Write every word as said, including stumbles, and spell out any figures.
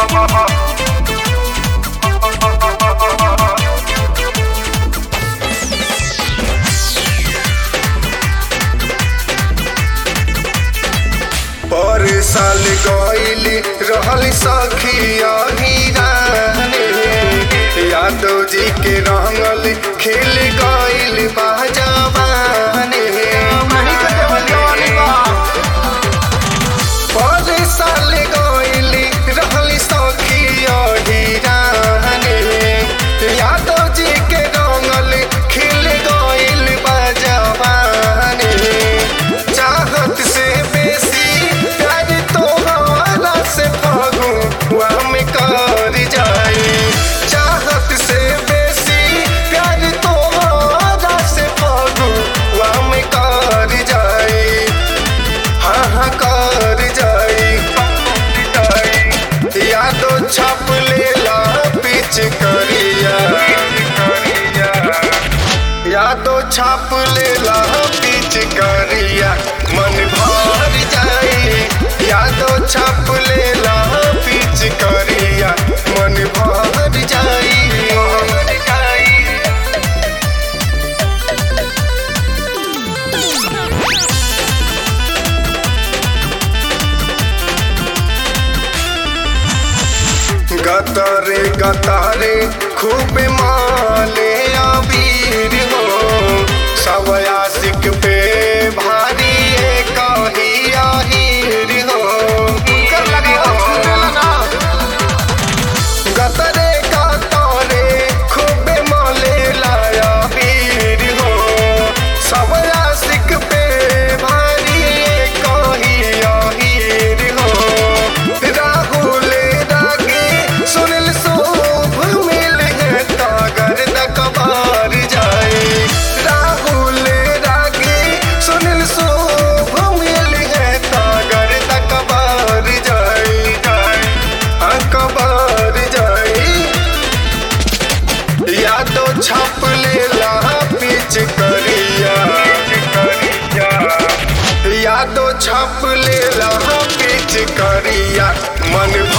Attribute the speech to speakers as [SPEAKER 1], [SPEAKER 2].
[SPEAKER 1] पर साल गइली रहल सखिया हीराने यादव जी के रंगल खिल गइल बाजवाने पर साल गइली रहल सखिया हीराने यादव जी के रंगल खिल गइल बाजवाने चाहत से बेसी कर जाए चाहत से बेसी प्यार तोहरा से फगुआ में कर जाए हाँ हाँ कर जाए यादो छाप लेला पिच करिया यादो छाप लेला पिच करिया मन भर जाए यादो छाप लेला पिच करिया मन भर जाई गतारे गतारे खूब माले अबीर हो सब आशिक पे भारी कही आहिर हो गतरे गतारे खूब माले लाया वीर हो सब आशिक पे भारी कही आहिर हो राहुल रागे सुनिल शोभ मिल है तागर दकबार जाए राहुल रागे सुनिल शोभ मिल है तागर दकबार जाए अकबार यादो छाप लेला पिच करिया यादो छाप लेला पिच करिया मन